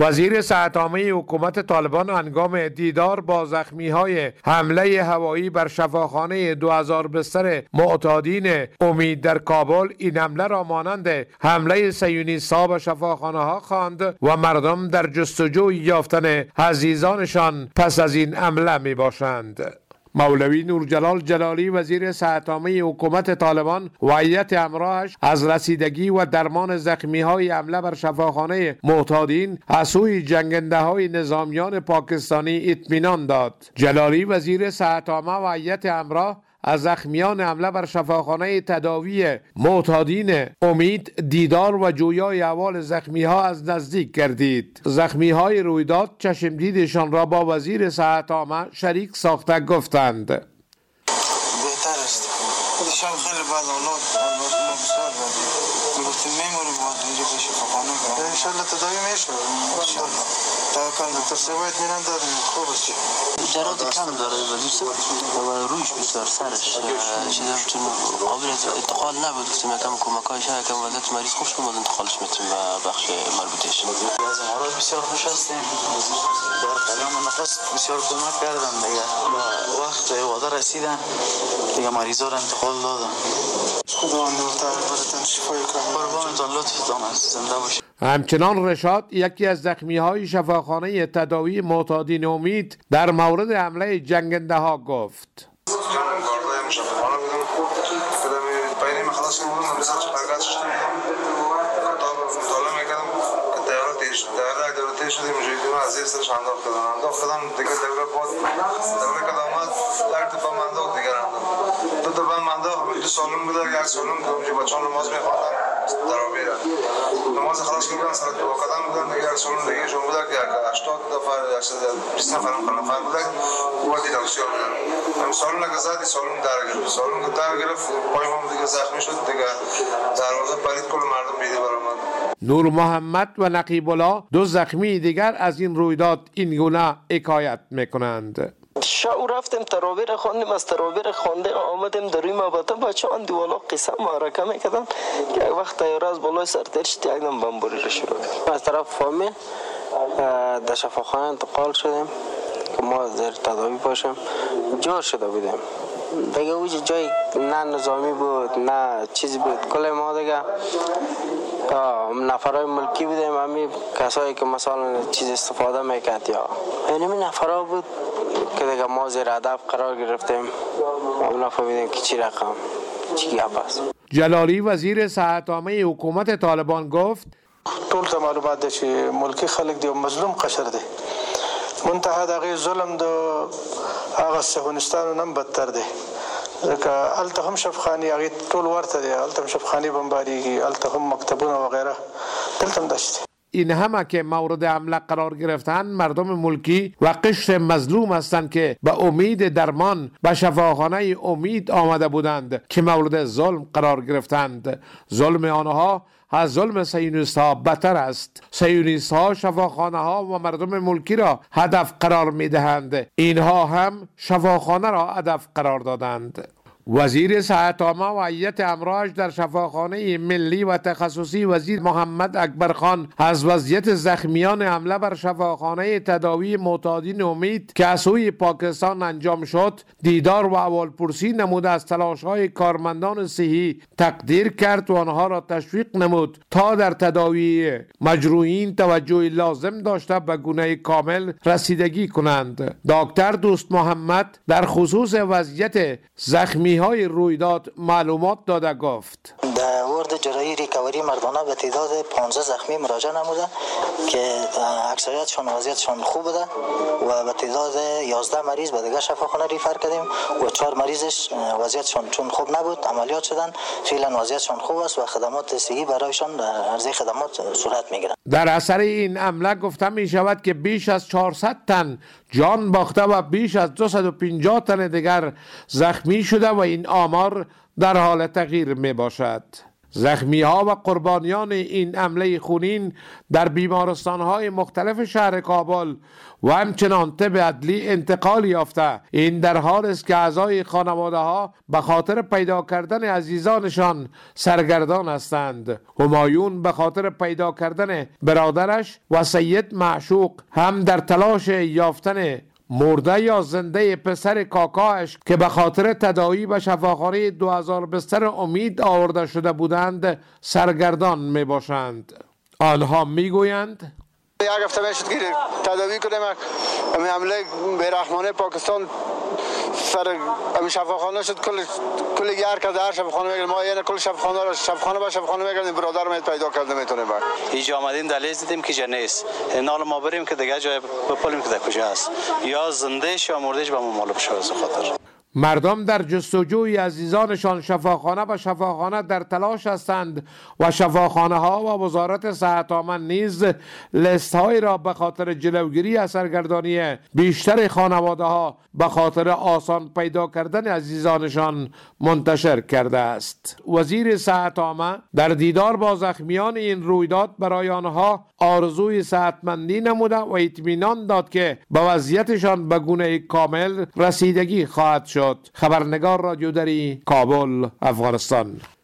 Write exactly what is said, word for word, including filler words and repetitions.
وزیر صحت عامه حکومت طالبان هنگام دیدار با زخمی‌های حمله هوایی بر شفاخانه دو هزار بستر معتادین امید در کابل این حمله را مانند حمله صهیونیست‌ها به شفاخانه‌ها خواند و مردم در جستجوی یافتن عزیزانشان پس از این حمله میباشند. مولوی نورجلال جلالی وزیر صحت عامه حکومت طالبان و هیئت همراهش از رسیدگی و درمان زخمی‌های حمله بر شفاخانه معتادین از سوی جنگنده‌های نظامیان پاکستانی اطمینان داد. جلالی وزیر صحت عامه و هیئت همراه از زخمیان حمله بر شفاخانه تداوی معتادین امید دیدار و جویای احوال زخمی‌ها از نزدیک کردید. زخمی‌های رویداد چشمدیدشان را با وزیر صحت عامه شریک ساخته گفتند. بهتر است. خودشان خیلی بعد اولاد ما بسیار بعد گفتیم میمونیم باید اینجا به شفاخانه بریم. انشالله تداوی میشه. انشالله. تا کن دکتر سوی اطمینان دادیم خوب است. جرات کم داره و دوست و رویش بسیار سرش چیزا چون قابل انتقال نبود. گفتیم یکم کمکایش یکم وضعیت مریض خوب شد انتقالش میتونیم به بخش مربوطش. از امراض بسیار خوش هستیم. در کلام نفس بسیار کمک کردن دیگه. وقت وعده رسیدن دیگه مریضا را انتقال دادن. خداوند تعالی براتون شفای کامل. قربانتون لطفتان است. زنده باشید. همچنان رشاد یکی از زخمی‌های شفاخانه تداوی معتادین امید در مورد حمله جنگنده ها گفت. شدیم مجیدیم از این سرش انداخت کردن انداخت کردن دیگه دوره بود دوره که آمد در دفعه انداخت دیگر انداخت دو دفعه انداخت دو سالون بود یک سالون که اونجا بچه ها نماز میخواندن درابی را نماز خلاص کردن سر دو قدم بودن دیگه یک سالون دیگه شون بود که هشتاد نفر بیست نفر نفر بود و دیداکسیون بودن هم سالون که زدی سالون در گرفت سالون که در گرفت پای ما دیگه زخمی شد دیگه دروازه پلید کل مردم بیده برآمد. نور محمد و نقیب الله دو زخمی دیگر از این رویداد این گونه حکایت میکنند. شاو رفتیم تراویر خواندیم از تراویر خوانده آمدیم در روی مبادا بچه آن دیوالا قصه معرکه میکردن که یک وقت تیاره از بالای سرتر شد یک دم بمبوری را شروع کرد. از طرف فامیل در شفاخانه انتقال شدیم که ما در تداوی باشیم جور شده بودیم دیگه اوج جای نه نظامی بود نه چیزی بود کل ما دیگه نفرای ملکی بودیم همین کسایی که مثلا چیز استفاده میکرد یا یعنی می نفرها بود که دیگه ما زیر هدف قرار گرفتیم ما نفهمیدیم که چی رقم چی گپ است. جلالی وزیر صحت عامه حکومت طالبان گفت ټول ته معلومات ده چې ملکی خلک دی مظلوم قشر دی منتها دغه ظلم د هغه صهیونستانو نم بدتر دی ځکه هلته هم شفخاني هغې ټول ورته دی هلته هم شفخاني بمباریږي هلته هم مکتبونه وغیره دلته هم داسې دی. این همه که مورد حمله قرار گرفتن مردم ملکی و قشر مظلوم هستند که به امید درمان به شفاخانه امید آمده بودند که مورد ظلم قرار گرفتند. ظلم آنها از ظلم صهیونیست ها بدتر است. صهیونیست ها شفاخانه ها و مردم ملکی را هدف قرار می دهند. اینها هم شفاخانه را هدف قرار دادند. وزیر صحت عامه و هیئت همراهش در شفاخانه ملی و تخصصی وزیر محمد اکبرخان از وضعیت زخمیان حمله بر شفاخانه تداوی معتادین امید که از سوی پاکستان انجام شد دیدار و احوالپرسی نموده از تلاش‌های کارمندان صحی تقدیر کرد و آنها را تشویق نمود تا در تداوی مجروحین توجه لازم داشته به گونه کامل رسیدگی کنند. دکتر دوست محمد در خصوص وضعیت زخمی های رویداد معلومات داده گفت. در ورد جراحی ریکاوری مردانه به تعداد پانزده زخمی مراجعه نموده که اکثریتشان وضعیتشان خوب بوده و به تعداد یازده مریض به دیگه شفاخانه ریفر کردیم و چهار مریضش وضعیتشان چون خوب نبود عملیات شدن فعلا وضعیتشان خوب است و خدمات صحی برایشان عرضه خدمات صورت میگیرد. در اثر این حمله گفته می شود که بیش از چهارصد تن جان باخته و بیش از دویست و پنجاه تن دیگر زخمی شده و این آمار در حال تغییر می باشد. زخمی ها و قربانیان این حمله خونین در بیمارستان های مختلف شهر کابل و همچنان طب عدلی انتقال یافته. این در حال است که اعضای خانواده ها به خاطر پیدا کردن عزیزانشان سرگردان هستند. همایون به خاطر پیدا کردن برادرش و سید معشوق هم در تلاش یافتن مرده یا زنده پسر کاکاش که به خاطر تداوی به شفاخانه دو هزار بستر امید آورده شده بودند سرگردان می باشند. آنها می گویند یک هفته میشد که تداوی کنیم همین حمله بیرحمانه پاکستان سر همین شفاخانه شد. کل کل یار که در شفاخانه میگردیم ما یعنی کل شفاخانه رو شفاخانه با شفاخانه میگردیم برادر ما پیدا کرده میتونیم بعد اینجا آمدیم دلیل دیدیم که جنیس نال ما بریم که دیگه جای بپلیم که در کجا است یا زندهش یا مردهش به ما معلوم شد. از خاطر مردم در جستجوی عزیزانشان شفاخانه به شفاخانه در تلاش هستند و شفاخانه ها و وزارت صحت عامه نیز لیست های را به خاطر جلوگیری از سرگردانی بیشتر خانواده ها به خاطر آسان پیدا کردن عزیزانشان منتشر کرده است. وزیر صحت عامه در دیدار با زخمیان این رویداد برای آنها آرزوی صحتمندی نموده و اطمینان داد که به وضعیتشان به گونه کامل رسیدگی خواهد شد. خبرنگار رادیو دری، کابل، افغانستان.